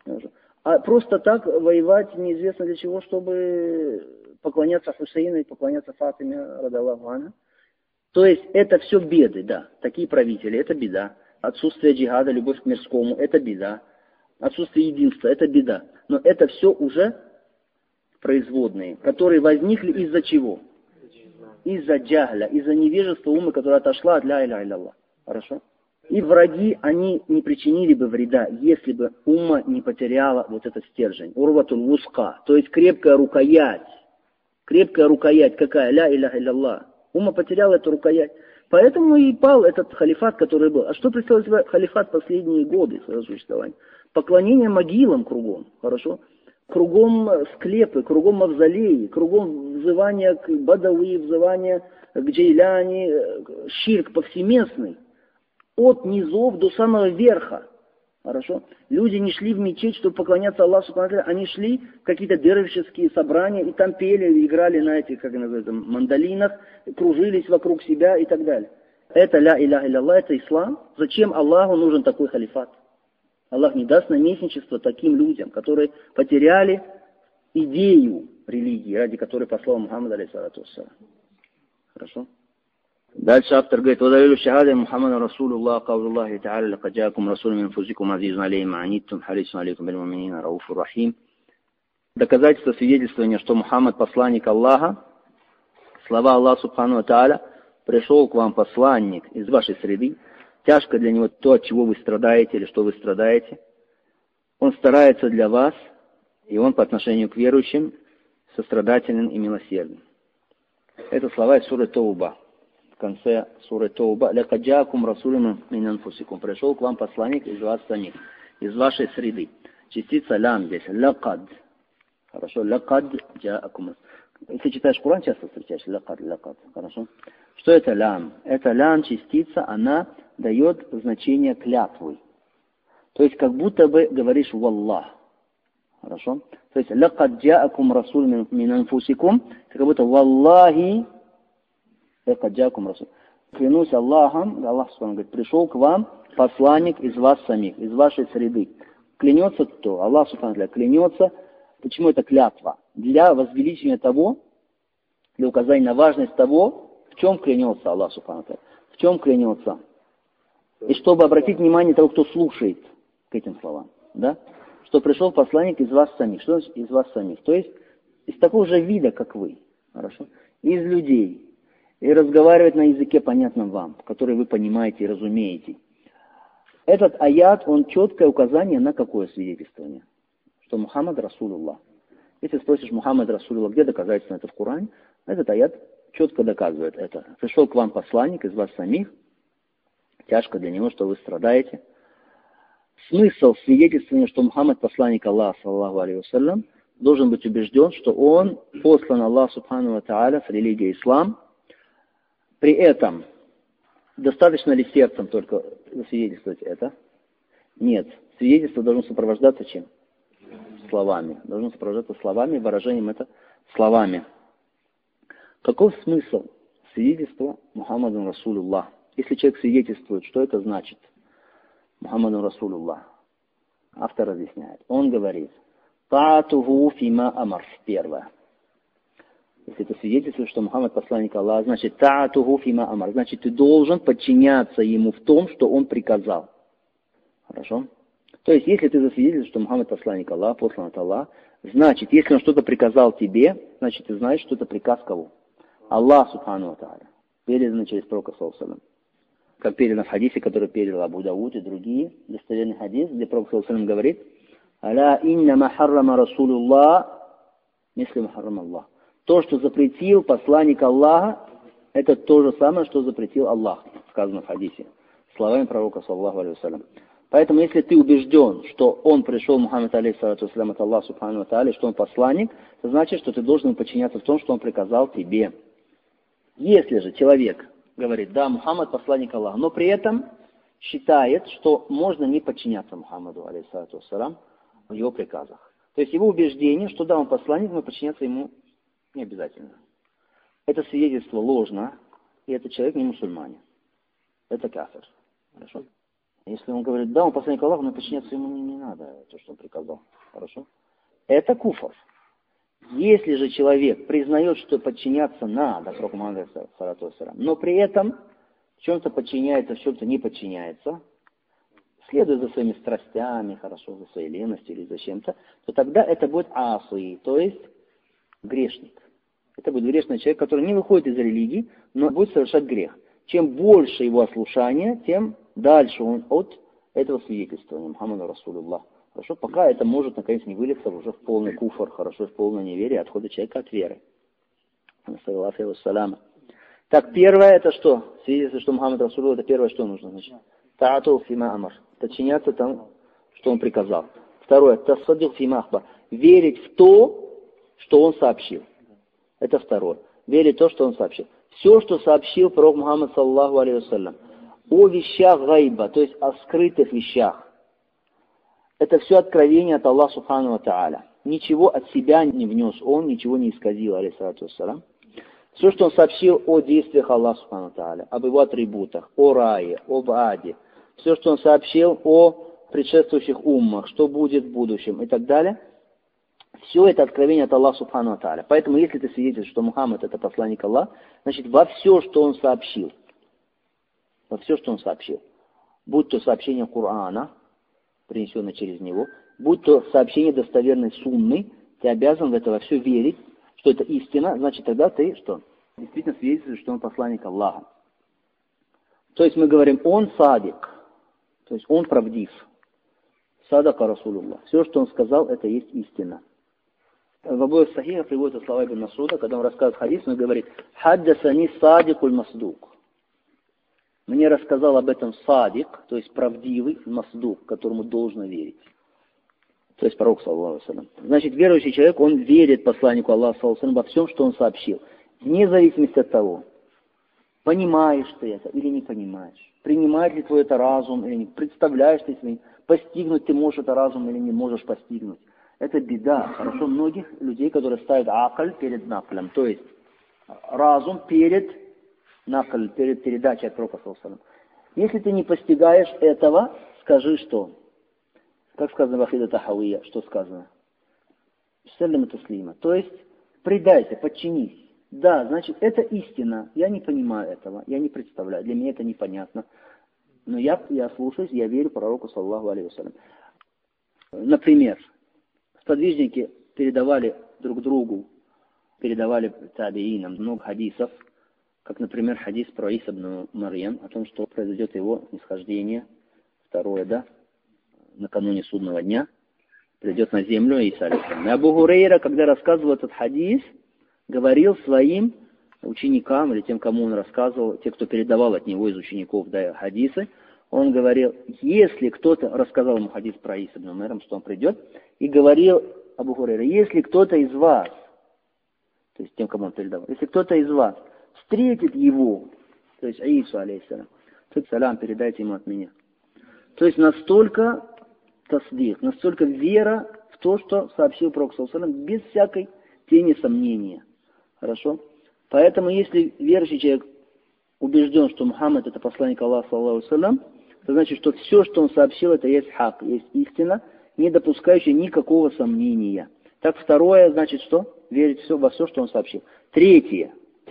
А просто так воевать неизвестно для чего, чтобы поклоняться Хусейну и поклоняться Фатиме, радаллаху анха. То есть это все беды, да. Такие правители, это беда. Отсутствие джихада, любовь к мирскому, это беда. Отсутствие единства, это беда. Но это все уже производные, которые возникли из-за чего? Из-за джахля, из-за невежества ума, которая отошла от ля иля илля. Хорошо? И враги, они не причинили бы вреда, если бы умма не потеряла вот этот стержень. Урватул вуска, то есть крепкая рукоять. Крепкая рукоять какая? Ля иля илля. Умма потеряла эту рукоять. Поэтому и пал этот халифат, который был. А что представляет себя халифат последние годы своего существования? Поклонение могилам кругом. Хорошо? Кругом склепы, кругом мавзолеи, кругом взывания к Бадауи, взывания к Джейляни, ширк повсеместный. От низов до самого верха. Хорошо? Люди не шли в мечеть, чтобы поклоняться Аллаху Субхану, они шли в какие-то дервишеские собрания и там пели, играли на этих, как называется, мандолинах, кружились вокруг себя и так далее. Это ля иля илля, это ислам. Зачем Аллаху нужен такой халифат? Аллах не даст наместничество таким людям, которые потеряли идею религии, ради которой послал Мухаммад, алейхиссалату вассалам. Хорошо? Дальше автор говорит: «Вадалилу шахада Мухаммада Расулуллах, каулуллахи та'аля, лакаджакум расулу мин анфусикум азизун алейхим аниттум, харисун алейкум биль муминина рауфур рахим». Доказательство свидетельствования, что Мухаммад посланник Аллаха, слова Аллаха Субхану ва Тааля: «Пришел к вам посланник из вашей среды, тяжко для него то, от чего вы страдаете или что вы страдаете. Он старается для вас, и он по отношению к верующим сострадателен и милосерден». Это слова из суры Тауба. В конце суры Тауба: «Лякаджакум расулим мин анфусикум». Пришел к вам посланник из вас самих, из вашей среды. Частица лям здесь. Лякад. Хорошо. Лякад джаакум. Если читаешь Коран, часто встречаешь лякад, лякад. Хорошо. Что это лям? Это лям частица, она дает значение клятвы. То есть, как будто бы говоришь «Валлах». Хорошо? То есть, «Лакад джаакум расуль мин анфусикум», это как будто «Валлахи лакад джаакум расуль». Клянусь Аллахом, Аллах говорит: пришел к вам посланник из вас самих, из вашей среды. Клянется кто? Аллах клянется. Почему это клятва? Для возвеличения того, для указания на важность того, в чем клянется Аллах Субхану. В чем клянется? И чтобы обратить внимание того, кто слушает к этим словам. Да? Что пришел посланник из вас самих. Что значит из вас самих? То есть из такого же вида, как вы. Хорошо? Из людей. И разговаривать на языке, понятном вам, который вы понимаете и разумеете. Этот аят, он четкое указание на какое свидетельствование? Что Мухаммад Расулуллах. Если спросишь Мухаммад Расулуллах, где доказательство это в Коране, этот аят четко доказывает это. Пришел к вам посланник из вас самих, тяжко для него, что вы страдаете. Смысл свидетельствования, что Мухаммад посланник Аллаха, саллаллаху алейхи вассалям, должен быть убежден, что он послан Аллаху Субхану ва Тааля с религией ислам. При этом, достаточно ли сердцем только засвидетельствовать это? Нет. Свидетельство должно сопровождаться чем? Словами. Должно сопровождаться словами, выражением это словами. Каков смысл свидетельства Мухаммаду Расулуллах? Если человек свидетельствует, что это значит? Мухаммаду Расулуллах. Автор разъясняет. Он говорит: «Таатуху фима амар». Первое. Если ты свидетельствуешь, что Мухаммад посланник Аллаха, значит, та'атуху фима амар. Значит, ты должен подчиняться ему в том, что он приказал. Хорошо? То есть, если ты засвидетельствуешь, что Мухаммад посланник Аллаха, послан от Аллаха, значит, если он что-то приказал тебе, значит, ты знаешь, что это приказ кого? Аллах, субхану ва тааля. Передано через пророка, саллаллаху алейхи ва саллям. Как передано в хадисе, который передал Абу Дауд и другие, достоверный хадис, где пророк, саллаллаху алейхи ва саллям, говорит: «Аля иннама харрама Расулуллах, мисли махаррам Аллах». То, что запретил посланник Аллаха, это то же самое, что запретил Аллах, сказано в хадисе, словами пророка, саллаллаху алейхи ва саллям. Поэтому, если ты убежден, что он пришел, Мухаммад алейхиссалату вассалям, от Аллаха субхану ва тааля, что он посланник, это значит, что ты должен ему подчиняться в том, что он приказал тебе. Если же человек говорит: да, Мухаммад посланник Аллаха, но при этом считает, что можно не подчиняться Мухаммаду алейхиссалату вассалям в его приказах. То есть его убеждение, что да, он посланник, но подчиняться ему не обязательно. Это свидетельство ложно, и этот человек не мусульманин. Это кафир. Хорошо? Если он говорит: да, он посланник Аллаха, но подчиняться ему не надо, то, что он приказал. Хорошо? Это куфр. Если же человек признает, что подчиняться надо, пророку Мухаммаду, но при этом в чем-то подчиняется, в чем-то не подчиняется, следует за своими страстями, хорошо, за своей ленностью или за чем-то, то тогда это будет аси, то есть грешник. Это будет грешный человек, который не выходит из религии, но будет совершать грех. Чем больше его ослушания, тем дальше он от этого свидетельствования Мухаммаду Расулуллах. Хорошо, пока это может, наконец, не вылиться уже в полный куфр, хорошо, в полное неверие, отхода человека от веры. Так, первое это что? Свидетельство, что Мухаммад Расулуллах, это первое, что нужно, значит. Та'ату фима амар. Подчиняться тому, что он приказал. Второе, тасаддук фима ахбар. Верить в то, что он сообщил. Это второе. Верить в то, что он сообщил. Все, что сообщил пророк Мухаммад, саллаллаху алейхи вассалям, о вещах гайба, то есть о скрытых вещах, это все откровение от Аллаха субхану ва тааля. Ничего от себя не внес он, ничего не исказил, алейхиссалату вассалям. Все, что он сообщил о действиях Аллаха субхану ва тааля, об его атрибутах, о рае, об аде, все, что он сообщил о предшествующих уммах, что будет в будущем и так далее, все это откровение от Аллаха субхану ва тааля. Поэтому, если ты свидетельствуешь, что Мухаммад это посланник Аллаха, значит, во все, что он сообщил, будь то сообщение Корана, принесенное через него, будь то сообщение достоверной сунны, ты обязан в это во все верить, что это истина, значит, тогда ты что? Действительно свидетельствуешь, что он посланник Аллаха. То есть мы говорим, он садик, то есть он правдив. Садака Расулуллах. Все, что он сказал, это есть истина. В обоих сахихах приводятся слова Ибн Масуда, когда он рассказывает хадис, он говорит: «Хаддасани садикуль масдук». Мне рассказал об этом садик, то есть правдивый масдук, которому должно верить. То есть пророк, саллаллаху алейхи ва саллям. Значит, верующий человек, он верит посланнику Аллаха, саллаллаху алейхи ва саллям, во всем, что он сообщил. Вне зависимости от того, понимаешь ты это или не понимаешь. Принимает ли твой это разум или не. Представляешь ты себе, постигнуть ты можешь это разум или не можешь постигнуть. Это беда. Хорошо, многих людей, которые ставят акль перед наклем, то есть разум перед накль, перед передачей от пророка, саллаллаху алейхи ва саллям. Если ты не постигаешь этого, скажи что? Как сказано в Акида Тахавия, что сказано? Саллима таслима. То есть предайся, подчинись. Да, значит, это истина. Я не понимаю этого, я не представляю, для меня это непонятно. Но я слушаюсь, я верю пророку, саллаллаху алейхи ва саллям. Например, сподвижники передавали друг другу, передавали табиинам много хадисов, как, например, хадис про Иса ибн Марьям, о том, что произойдет его нисхождение, второе, да, накануне судного дня, придет на землю Иса алейхиссалям. И Абу Гурейра, когда рассказывал этот хадис, говорил своим ученикам, или тем, кому он рассказывал, те, кто передавал от него из учеников, да, хадисы, он говорил, если кто-то, рассказал ему хадис про Иса ибн Марьям, что он придет, и говорил Абу Гурейра, если кто-то из вас, то есть тем, кому он передавал, если кто-то из вас встретит его, то есть Аису алейхиссалям, то салям передайте ему от меня. То есть настолько тасдих, настолько вера в то, что сообщил пророк, саллаллаху алейхи ва саллям, без всякой тени сомнения. Хорошо? Поэтому, если верующий человек убежден, что Мухаммад это посланник Аллаха, саллаллаху алейхи ва саллям, то значит, что все, что он сообщил, это есть хак, есть истина, не допускающая никакого сомнения. Так, второе, значит, что? верить во все, что он сообщил. Третье.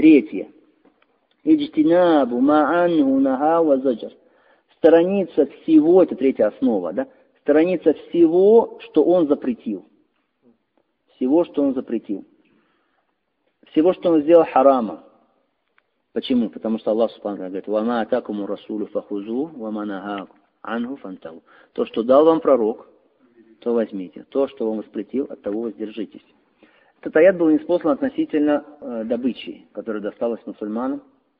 Иджтинабу ма'анху наха ва заджар. Сторониться всего, это третья основа, да? Сторониться всего, что он запретил. Всего, что он запретил. Всего, что он сделал харамом. Почему? Потому что Аллах Субхану говорит: «Вама атакуму расулю фахузу, вама нахаку анху фантау». То, что дал вам пророк, то возьмите. То, что вам воспретил, от того воздержитесь. Этот аят был ниспослан относительно добычи, которая досталась мусульманам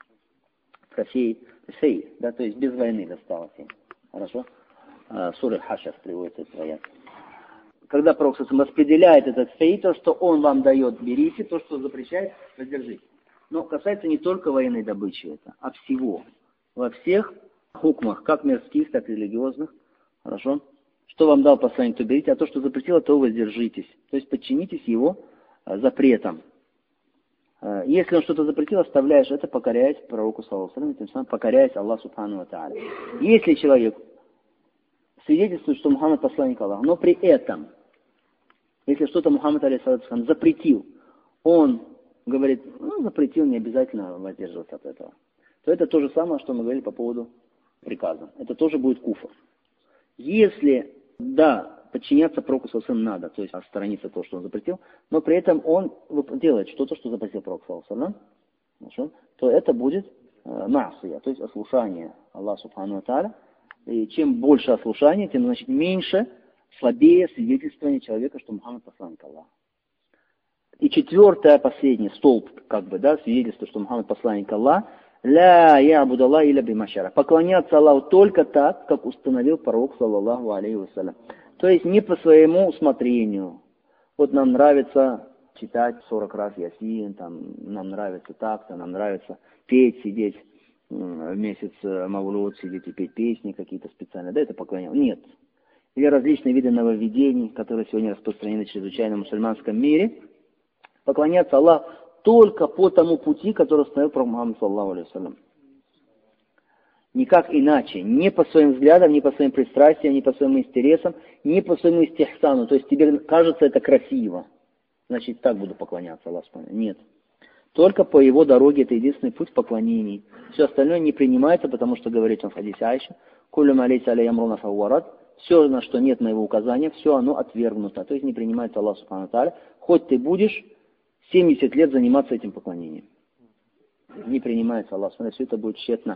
в России, да, то есть без войны досталась им. Хорошо? Сура Хашр приводится этот аят. Когда пророк распределяет этот фей, то, что он вам дает, берите, то, что запрещает, воздержитесь. Но касается не только военной добычи это, а всего. Во всех хукмах, как мирских, так и религиозных. Хорошо? Что вам дал посланник, то берите, а то, что запретило, то воздержитесь. То есть подчинитесь его запретам. Если он что-то запретил, оставляешь это, покоряясь пророку, саллаллаху алейхи ва саллям, тем самым покоряясь Аллаху субхану ва тааля. Если человек свидетельствует, что Мухаммад посланник Аллаха, но при этом, если что-то Мухаммад алейхиссалям запретил, он говорит, запретил, не обязательно воздерживаться от этого, то это то же самое, что мы говорили по поводу приказа. Это тоже будет куфр. Если, да, подчиняться пророку саллаллаху надо, то есть отсторониться от того, что он запретил, но при этом он делает что-то, что запретил пророк саллаллаху алейхи, то это будет ма'сия, то есть ослушание Аллаха субхану ва тааля. И чем больше ослушания, тем, значит, меньше, слабее свидетельствование человека, что Мухаммад посланник Аллаха. И четвертое, последний столб, свидетельство, что Мухаммад посланник Аллаха, ля ябуду Аллах илля бимашара. Поклоняться Аллаху только так, как установил пророк, саллаллаху алейхи ва саллям. То есть не по своему усмотрению. Вот нам нравится читать 40 раз Ясин, нам нравится так-то, нам нравится петь, сидеть в месяц Мавлуд, сидеть и петь песни какие-то специальные. Да, это поклонение? Нет. Или различные виды нововведений, которые сегодня распространены чрезвычайно в мусульманском мире. Поклоняться Аллаху только по тому пути, который установил пророк Мухаммад, саллаллаху алейхи ва саллям. Никак иначе. Не по своим взглядам, не по своим пристрастиям, не по своим интересам, не по своему истихсану. То есть тебе кажется это красиво. Значит, так буду поклоняться Аллаху. Нет. Только по его дороге, это единственный путь поклонений. Все остальное не принимается, потому что говорит он в хадисе Айши, «Кулю малейса алей амруна фауарат», все, на что нет моего указания, все оно отвергнуто. То есть не принимается Аллах субхану тааля, хоть ты будешь 70 лет заниматься этим поклонением. Не принимается Аллах субхану тааля, все это будет тщетно.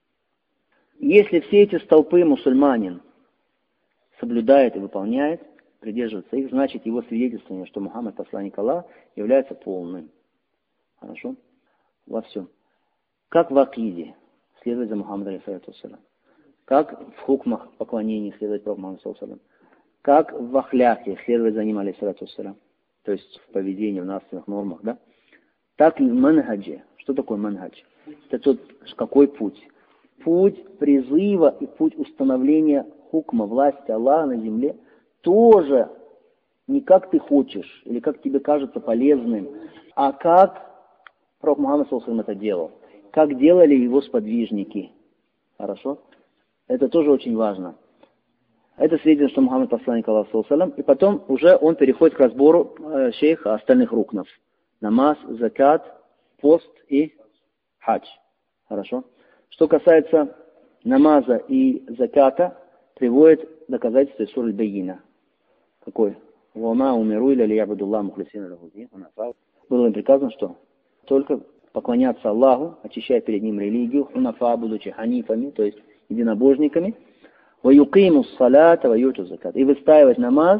Если все эти столпы мусульманин соблюдает и выполняет, придерживается их, значит его свидетельствование, что Мухаммад посланник Аллаха, является полным. Хорошо? Во всем. Как в акиде следовать за Мухаммадом, алейхиссалату вассалям. Как в хукмах поклонений следовать пророку Мухаммаду, саллаллаху алейхи ва саллям. Как в ахляке следовать за ним, алейхиссалату вассалям. То есть в поведении, в нравственных нормах, да? Так и в манхадже. Что такое манхадж? Это тот, какой путь? Путь призыва и путь установления хукма, власти Аллаха на земле, тоже не как ты хочешь, или как тебе кажется полезным, а как пророк Мухаммад, саллаллаху алейхи ва саллям, это делал. Как делали его сподвижники. Хорошо? Это тоже очень важно. Это свидетельство, что Мухаммад посланник Аллаха, саллаллаху алейхи ва саллям, и потом уже он переходит к разбору шейха остальных рукнов. Намаз, закат, пост и хадж. Хорошо? Что касается намаза и заката, приводит доказательство из суры Аль-Байина. Какой? «Вама умиру иля лиябудуллах мухлисина лаху дин». Было им приказано, что только поклоняться Аллаху, очищая перед ним религию, хунафа, будучи ханифами, то есть единобожниками, ва юкиму ссалата, ва юту закат, и выстаивать намаз,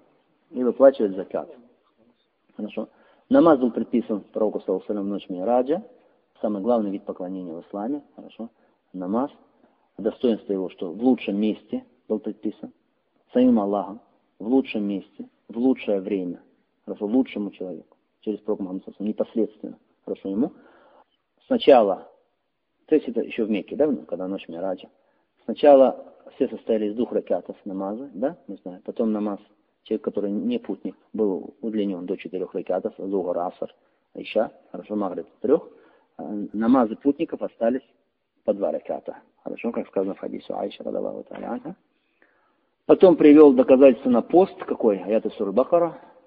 и выплачивать закат. Хорошо. Намаз был предписан пророку, саллаллаху алейхи ва саллям, в ночь Ми'раджа, самый главный вид поклонения в исламе. Хорошо. Намаз. Достоинство его, что в лучшем месте был предписан, самим Аллахом, в лучшем месте, в лучшее время, хорошо, лучшему человеку, через пророка Мухаммада, непосредственно, хорошо, ему. Сначала, то есть это еще в Мекке, да, когда ночь Ми'раджа, сначала все состояли из 2 ракатов намаза, да, мы знаем, потом намаз, человек, который не путник, был удлинен до 4 ракатов, зухр, аср, иша, хорошо, магриб 3, намазы путников остались по 2 раката. Хорошо, как сказано в хадисе Айши, радаллаху та'аля анха. Потом привел доказательство на пост, какой? Аят из суры Бакара.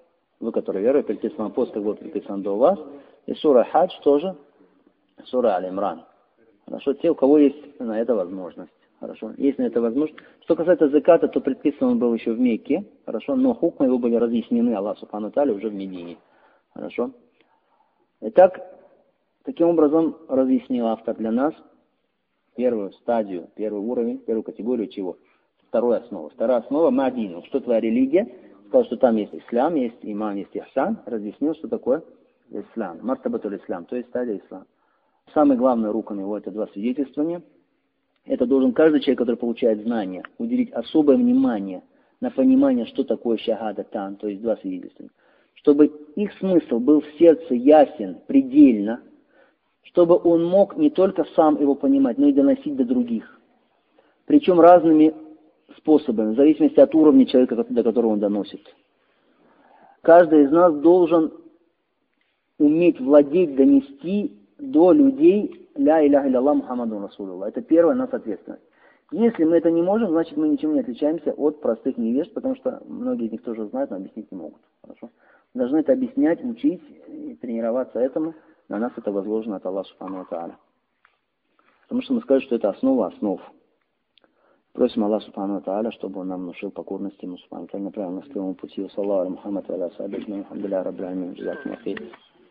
вы, которые веруете, предписан пост, как был предписан до вас. И сура Хадж тоже, сура Аль-Имран. Хорошо, те, у кого есть на это возможность. Хорошо, есть на это возможность. Что касается заката, то предписан он был еще в Мекке. Хорошо, но хукмы его были разъяснены Аллах Субхану Тааля уже в Медине. Хорошо. Итак, таким образом разъяснил автор для нас первую стадию, первый уровень, первую категорию чего? Вторую основу. Вторая основа Мадину. Что твоя религия? Сказал, что там есть ислам, есть иман, есть ихсан. Разъяснил, что такое ислам. Мартабатуль ислам, то есть стадия ислама. Самый главный рукн его это два свидетельствования. Это должен каждый человек, который получает знания, уделить особое внимание на понимание, что такое шахада тан, то есть два свидетельствования. Чтобы их смысл был в сердце ясен, предельно, чтобы он мог не только сам его понимать, но и доносить до других. Причем разными способами, в зависимости от уровня человека, до которого он доносит. Каждый из нас должен уметь владеть, донести до людей ля иляха илlallah Мухаммаду Расулуллах. Это первая наша ответственность. Если мы это не можем, значит мы ничем не отличаемся от простых невежд, потому что многие из них тоже знают, но объяснить не могут. Хорошо? Мы должны это объяснять, учить и тренироваться этому. На нас это возложено от Аллаха Субхану ва Тааля. Потому что мы скажем, что это основа основ. Просим Аллаха Субхану ва Тааля, чтобы он нам внушил покорность ему, Субхану ва Тааля, направил нас к прямому пути. Саллаху Мухаммад ва аля сахбихи, алхамдулиллахи раббил аламин, джазакумуллаху хейр.